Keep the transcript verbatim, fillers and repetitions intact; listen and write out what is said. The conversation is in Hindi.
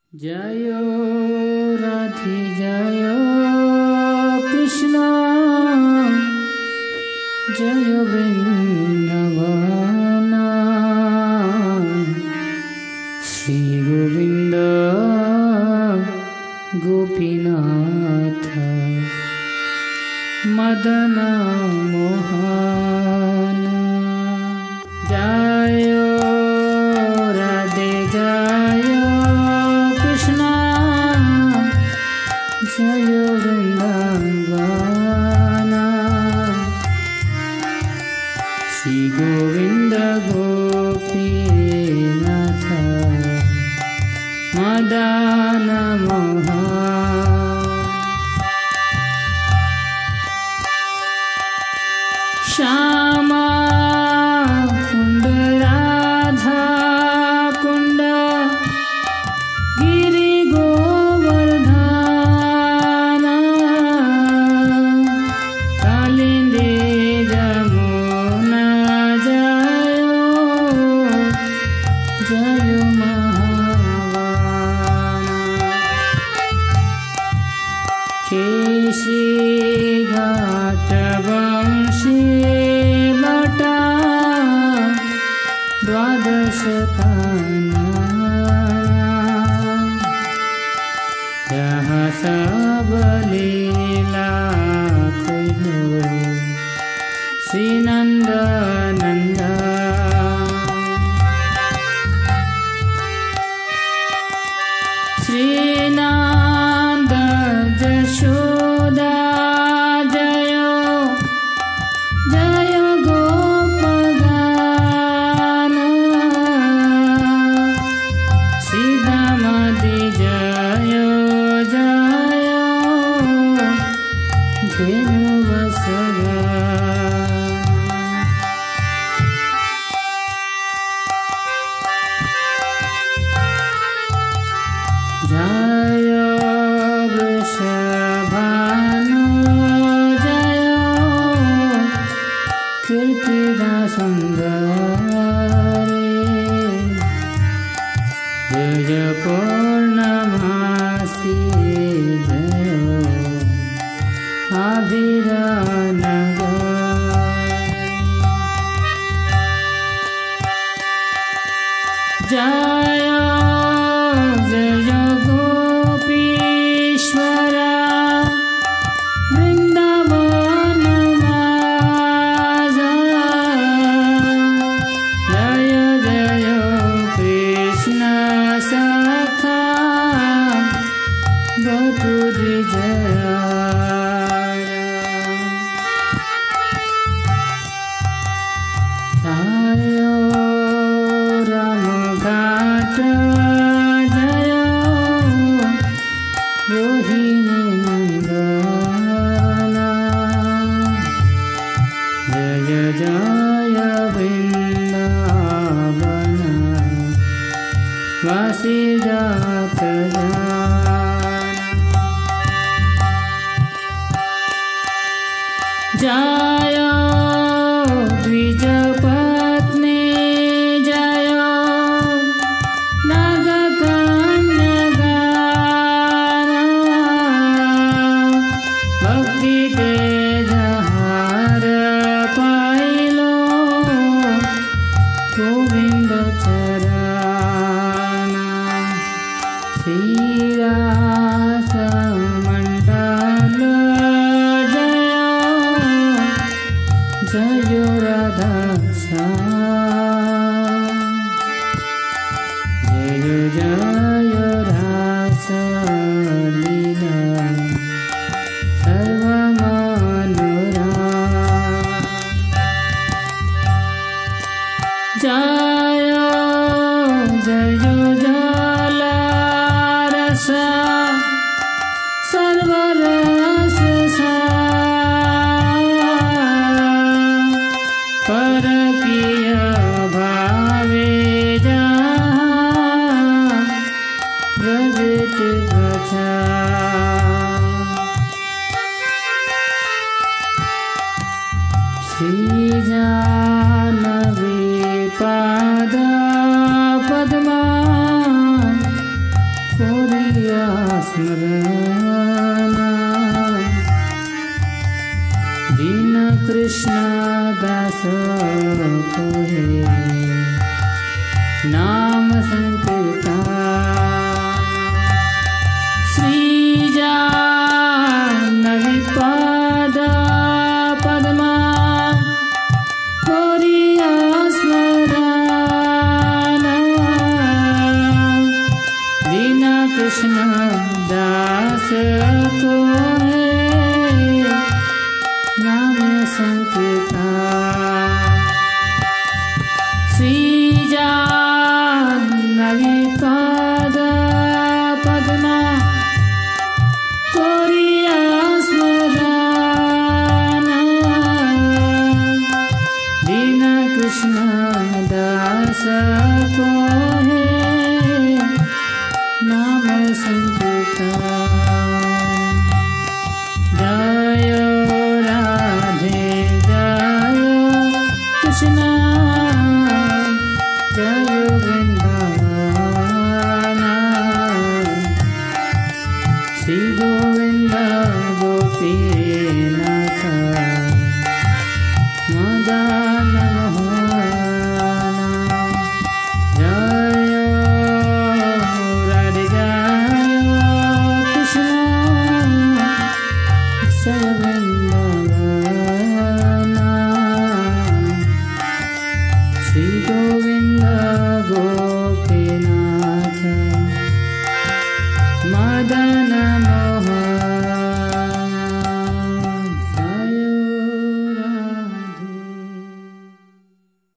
जय राधे जय कृष्ण जय वृंदावन श्री गोविंद गोपीनाथ मदन मोहन। जय राधे जय कृष्ण जय वृंदावन श्री गोविंद गोपीनाथ मदन मोहन। श्यामा कुंड राधा कुंड गिरि गोवर्धन कालिंदी जमुना जय जय महावन। केशी घाट वंशी लटा द्वादश यह सब लीला खुलो श्री नंद नंद। श्री नंद जशोदा जय जय गोपगान श्री दामोदर जय जय धेनु वत्सगान। जय वृषभानु जय कीर्तिदासुन्दरी जय पूर्णमासी जय अभिरानगरी। जय जय गोपीश्वर वृंदावन माजा जय जय कृष्ण सखा बटुर जय। जय राम घाट जय रोहिणी नंदन जय जय वृंदावन वासी जात जान। जय द्विज पत्नी जय नागकन्यगान भक्ति तेज हार पाइलो गोविंद चरण। श्रीरास मंडल जय जय राधा श्याम जय जय रास लीला सर्वमनोरम। जय जय जलरस सर्वरस परकीय भावे जहाँ व्रजत बचा। श्री जानवी पाद पद्मा स्मरण दीन कृष्ण दास को है नाम संकीर्तन श्री जाह्नवी पाद पद्मा कोरिया स्मरण दीन कृष्ण दास को है नाम संकीर्तन श्री जाह्नवी पाद पद्मा कोरिया स्मरण दीन कृष्ण दास को है नाम संकीर्तन जय राधे जय कृष्ण जय वृंदावन श्री गोविंद गोपीनाथ मदन मोहन जय राधे जय कृष्ण जय वृंदावन श्री गोविंद गो